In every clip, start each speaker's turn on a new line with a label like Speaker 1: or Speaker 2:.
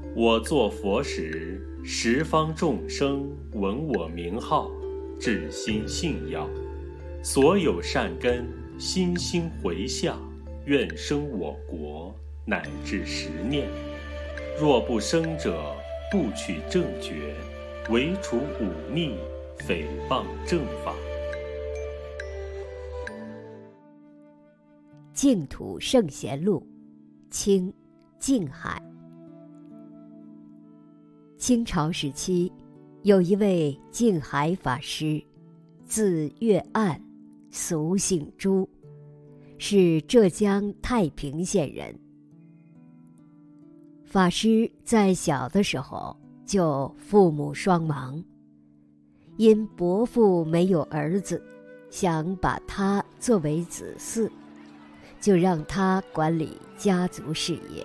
Speaker 1: 我作佛时，十方众生闻我名号，至心信要，所有善根心心回向，愿生我国，乃至10念。若不生者，不取正觉，唯除忤逆，诽谤正法。
Speaker 2: 净土圣贤录，清，净海。清朝时期，有一位净海法师，字月岸，俗姓朱，是浙江太平县人。法师在小的时候就父母双亡，因伯父没有儿子，想把他作为子嗣，就让他管理家族事业。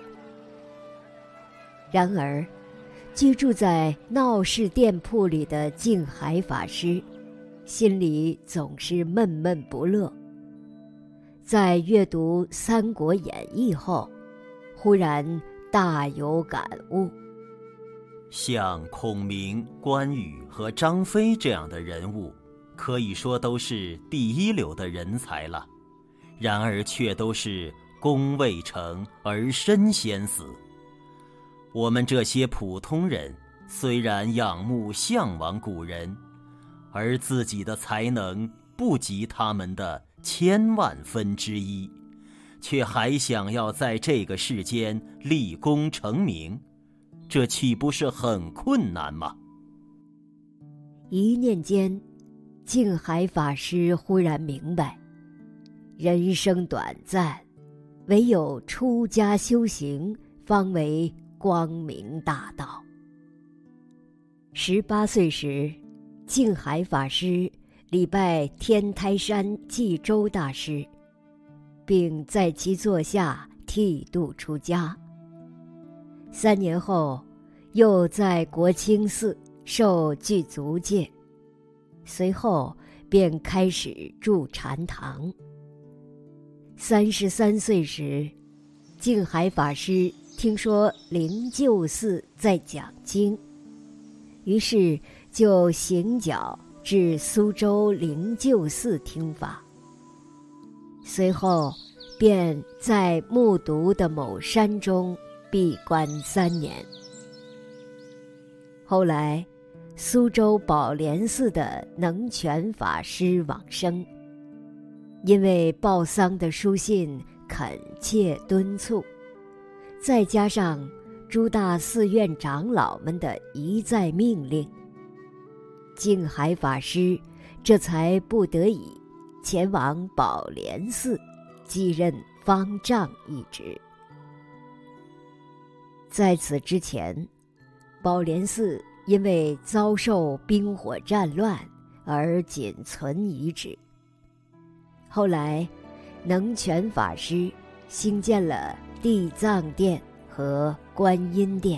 Speaker 2: 然而，居住在闹市店铺里的净海法师，心里总是闷闷不乐。在阅读《三国演义》后，忽然大有感悟。
Speaker 3: 像孔明、关羽和张飞这样的人物，可以说都是第一流的人才了，然而却都是功未成而身先死。我们这些普通人虽然仰慕向往古人，而自己的才能不及他们的1000万分之一，却还想要在这个世间立功成名，这岂不是很困难吗？
Speaker 2: 一念间，净海法师忽然明白，人生短暂，唯有出家修行，方为光明大道。18岁时，净海法师礼拜天台山济州大师，并在其座下剃度出家。3年后，又在国清寺受具足戒，随后便开始住禅堂。33岁时，净海法师听说灵鹫寺在讲经，于是就行脚至苏州灵鹫寺听法。随后便在木渎的某山中闭关3年。后来苏州宝莲寺的能全法师往生，因为报丧的书信恳切敦促，再加上诸大寺院长老们的一再命令，净海法师这才不得已前往宝莲寺继任方丈一职。在此之前，宝莲寺因为遭受兵火战乱而仅存遗址。后来，能全法师兴建了地藏殿和观音殿。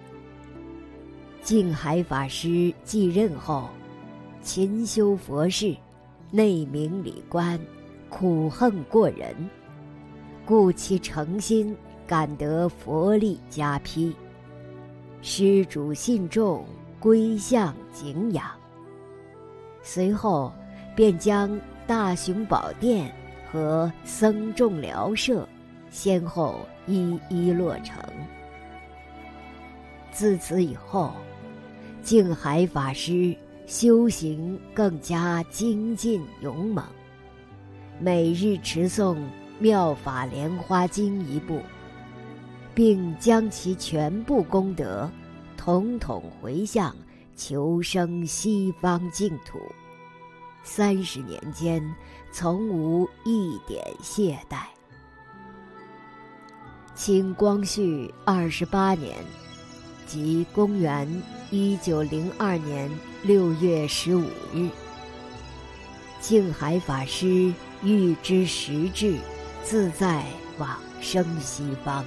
Speaker 2: 净海法师继任后，勤修佛事，内明理观，苦恨过人，故其诚心感得佛力加披，施主信众归向敬仰。随后便将大雄宝殿和僧众寮舍先后一一落成。自此以后，净海法师修行更加精进勇猛，每日持诵《妙法莲华经》1部，并将其全部功德统统回向求生西方净土。30年间，从无一点懈怠。清光绪28年，即公元1902年6月15日，净海法师预知时至，自在往生西方。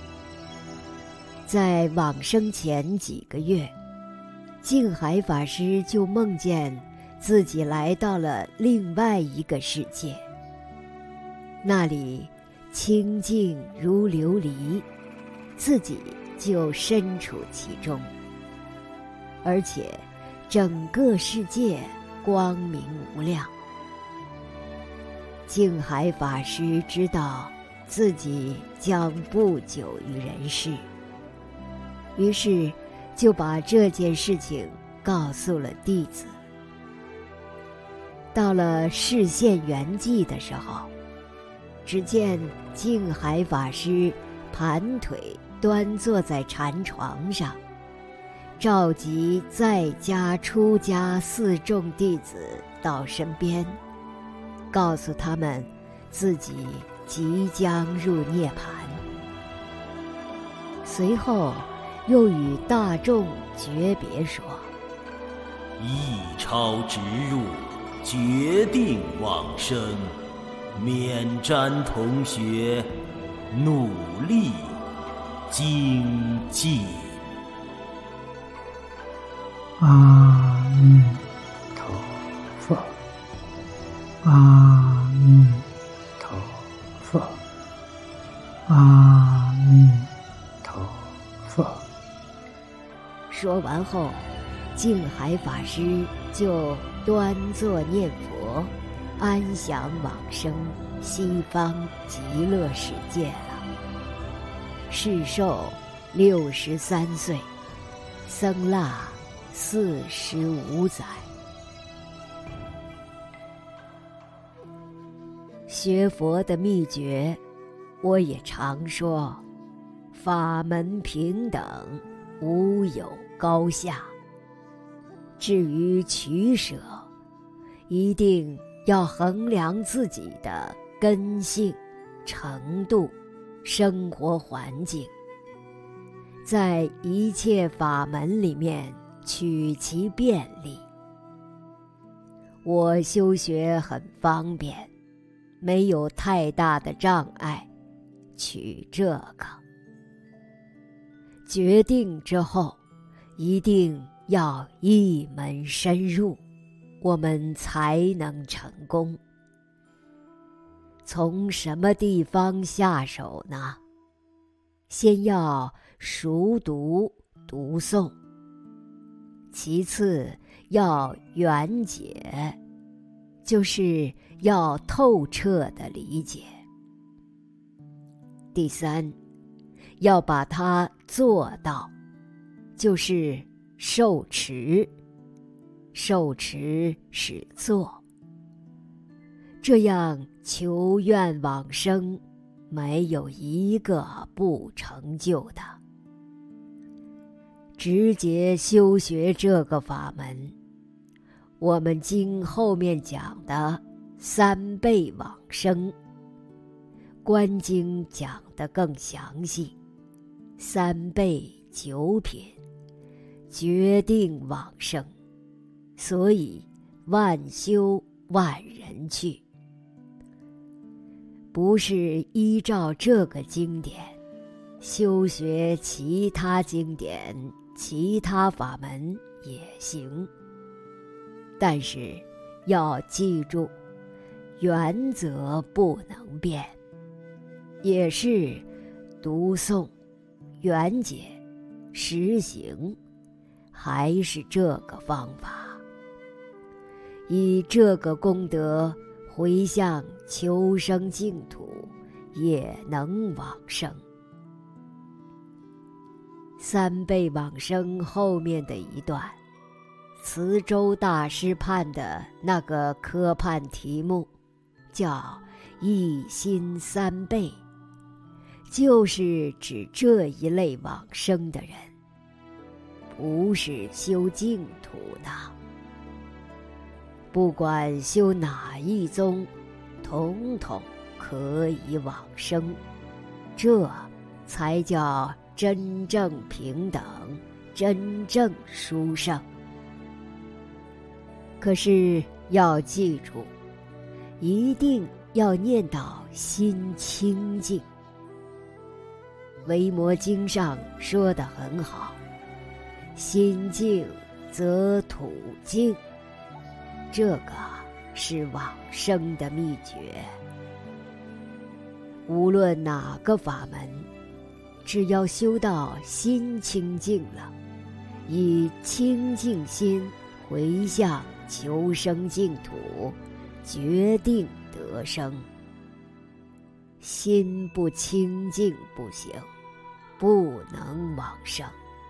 Speaker 2: 在往生前几个月，净海法师就梦见自己来到了另外一个世界，那里清净如琉璃，自己就身处其中，而且整个世界光明无量。净海法师知道自己将不久于人世，于是就把这件事情告诉了弟子。到了示现圆寂的时候，只见净海法师盘腿端坐在禅床上，召集在家出家四众弟子到身边，告诉他们自己即将入涅槃。随后又与大众诀别说：
Speaker 3: 一超直入，决定往生，免瞻同学努力精进。
Speaker 4: 阿弥陀佛，阿弥陀佛，阿弥陀佛。
Speaker 2: 说完后，净海法师就端坐念佛，安详往生西方极乐世界了。世寿63岁，僧腊45载。学佛的秘诀，我也常说，法门平等，无有高下。至于取舍，一定要衡量自己的根性、程度、生活环境，在一切法门里面取其便利。我修学很方便，没有太大的障碍，取这个。决定之后，一定要一门深入，我们才能成功。从什么地方下手呢？先要熟读读诵，其次要圆解，就是要透彻的理解。第三，要把它做到，就是受持，受持始作。这样求愿往生，没有一个不成就的。直接修学这个法门，我们经后面讲的3倍往生，观经讲得更详细，3倍9品，决定往生，所以万修万人去。不是依照这个经典修学其他经典、其他法门也行，但是要记住，原则不能变，也是读诵、圆解、实行，还是这个方法。以这个功德回向求生净土，也能往生。3倍往生后面的一段，慈州大师判的那个科判题目叫一心3倍，就是指这一类往生的人，不是修净土的。不管修哪一宗，统统可以往生，这才叫真正平等，真正殊胜。可是要记住，一定要念到心清净。维摩经上说得很好，心净则土净，这个是往生的秘诀。无论哪个法门， 只要修到心清净了，以清净心回向求生净土，决定得生。心不清净不行，不能往生。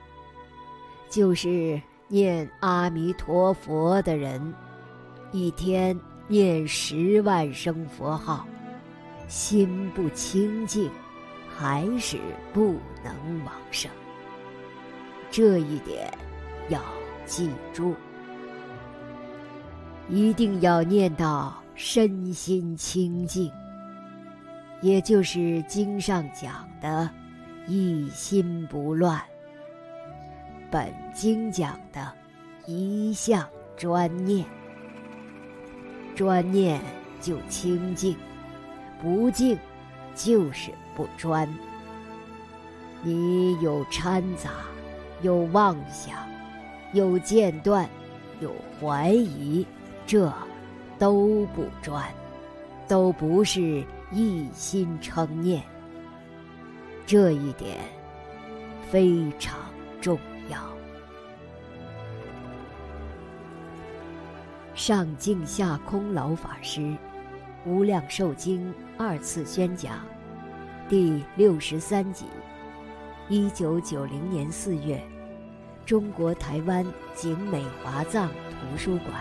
Speaker 2: 就是念阿弥陀佛的人，一天念10万声佛号，心不清净，还是不能往生。这一点要记住，一定要念到身心清净，也就是经上讲的一心不乱。本经讲的一向专念，专念就清净，不净就是不专。你有掺杂，有妄想，有间断，有怀疑，这都不专，都不是一心称念。这一点非常重要。上净下空老法师无量寿经2次宣讲第63集，1990年4月，中国台湾景美华藏图书馆。